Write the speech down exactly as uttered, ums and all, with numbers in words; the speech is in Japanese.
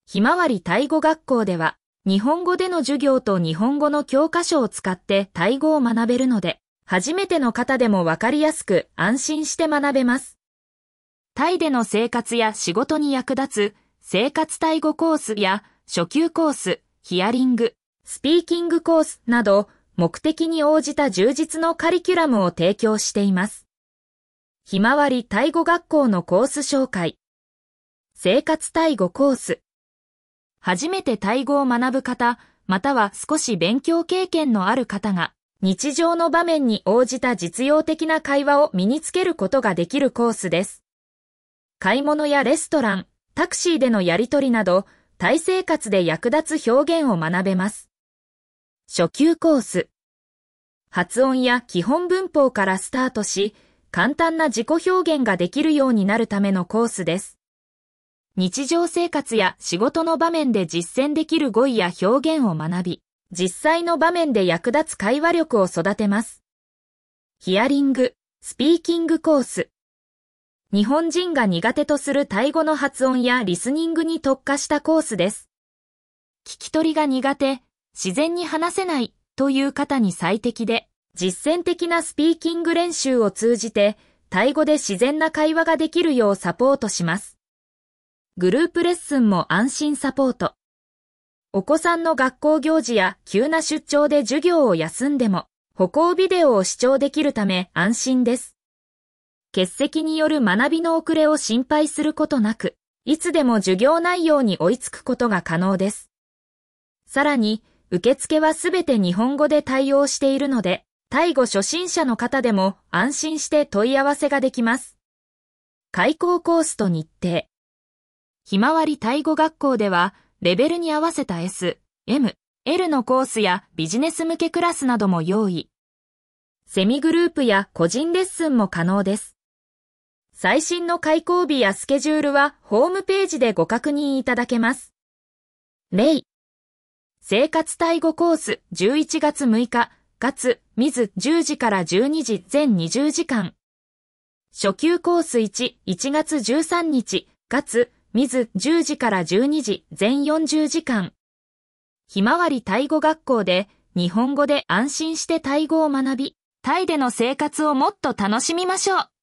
ひまわりタイ語学校では、日本語での授業と日本語の教科書を使ってタイ語を学べるので、初めての方でもわかりやすく安心して学べます。タイでの生活や仕事に役立つ生活タイ語コースや初級コース、ヒアリング、スピーキングコースなど目的に応じた充実のカリキュラムを提供しています。ひまわりタイ語学校のコース紹介。生活タイ語コース。初めてタイ語を学ぶ方、または少し勉強経験のある方が、日常の場面に応じた実用的な会話を身につけることができるコースです。買い物やレストラン、タクシーでのやり取りなど、タイ生活で役立つ表現を学べます。初級コース。発音や基本文法からスタートし、簡単な自己表現ができるようになるためのコースです。日常生活や仕事の場面で実践できる語彙や表現を学び、実際の場面で役立つ会話力を育てます。ヒアリング、スピーキングコース。日本人が苦手とするタイ語の発音やリスニングに特化したコースです。聞き取りが苦手、自然に話せないという方に最適で、実践的なスピーキング練習を通じて、タイ語で自然な会話ができるようサポートします。グループレッスンも安心サポート。お子さんの学校行事や急な出張で授業を休んでも、歩行ビデオを視聴できるため安心です。欠席による学びの遅れを心配することなく、いつでも授業内容に追いつくことが可能です。さらに、受付はすべて日本語で対応しているので、タイ語初心者の方でも安心して問い合わせができます。開講コースと日程。ひまわりタイ語学校では、レベルに合わせた S、M、L のコースやビジネス向けクラスなども用意。セミグループや個人レッスンも可能です。最新の開講日やスケジュールはホームページでご確認いただけます。例。生活タイ語コースじゅういちがつむいか、月、みずじゅうじからじゅうにじ全にじゅうじかん。初級コースいち、いちがつじゅうさんにち、月、みずじゅうじからじゅうにじ全よんじゅうじかん。ひまわりタイ語学校で日本語で安心してタイ語を学び、タイでの生活をもっと楽しみましょう。